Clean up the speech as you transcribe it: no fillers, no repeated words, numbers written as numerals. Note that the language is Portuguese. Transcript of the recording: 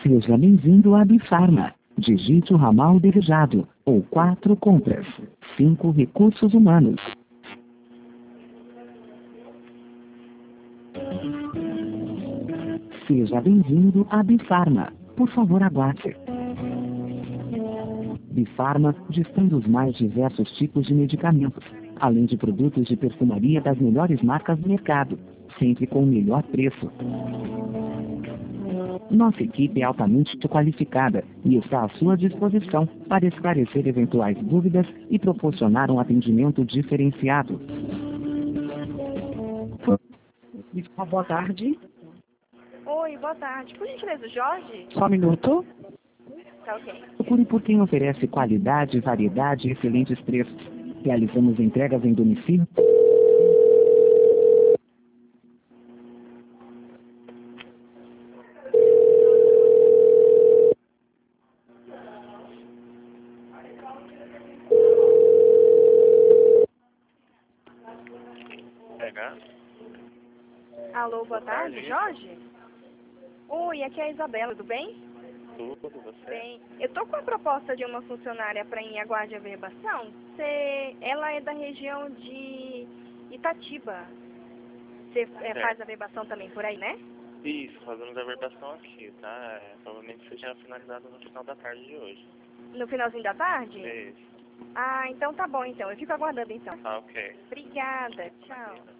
Seja bem-vindo à Bifarma. Digite o ramal desejado, ou 4 compras, 5 recursos humanos. Seja bem-vindo à Bifarma. Por favor, aguarde. Bifarma dispõe dos mais diversos tipos de medicamentos, além de produtos de perfumaria das melhores marcas do mercado, sempre com o melhor preço. Nossa equipe é altamente qualificada e está à sua disposição para esclarecer eventuais dúvidas e proporcionar um atendimento diferenciado. Boa tarde. Oi, boa tarde. Por gentileza, Jorge? Só um minuto. Tá ok. Procure por quem oferece qualidade, variedade e excelentes preços. Realizamos entregas em domicílio. Alô, boa tarde, Jorge? Oi, aqui é a Isabela, tudo bem? Tudo, você? Bem, eu tô com a proposta de uma funcionária para em aguarde averbação. Ela é da região de Itatiba. Você faz averbação também por aí, né? Isso, fazemos a averbação aqui, tá? Provavelmente seja finalizado no final da tarde de hoje. No finalzinho da tarde? Isso. Ah, então tá bom então. Eu fico aguardando então. Tá, ok. Obrigada, tchau.